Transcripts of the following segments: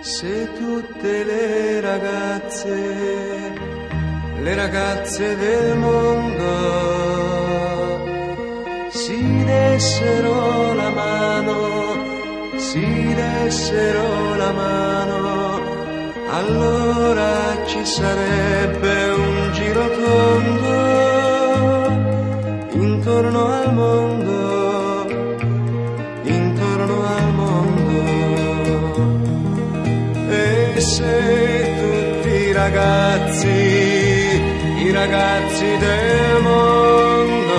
Se tutte le ragazze del mondo si dessero la mano, allora ci sarebbe un giro tondo intorno al mondo. E se tutti i ragazzi del mondo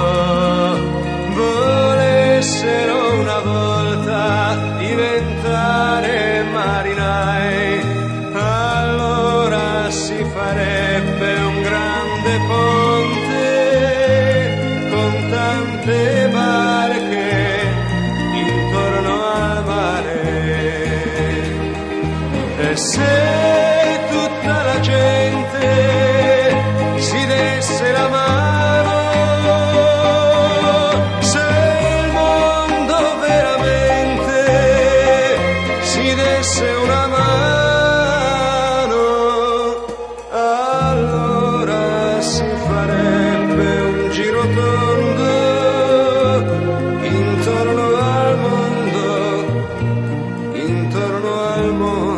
volessero una volta diventare marinai, allora si farebbe un grande ponte con tante barche intorno al mare. E se tutta la gente si desse la mano, se il mondo veramente si desse una mano, allora si farebbe un giro tondo intorno al mondo, intorno al mondo.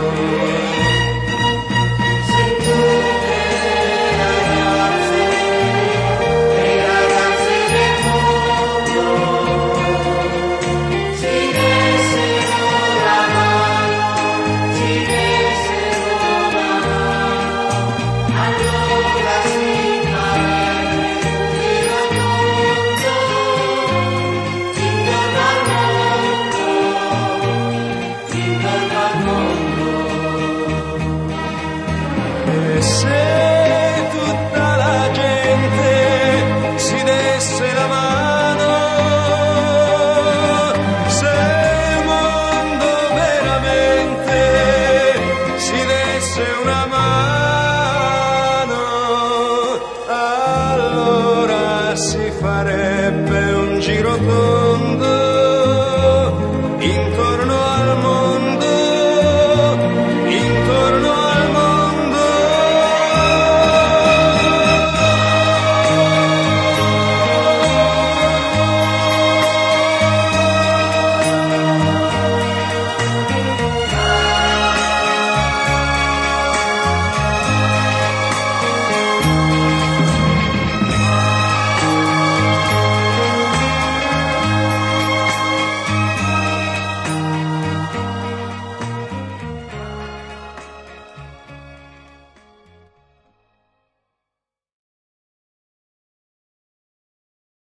Se tutta la gente si desse la mano, se il mondo veramente si desse una mano, allora si farebbe un giro tondo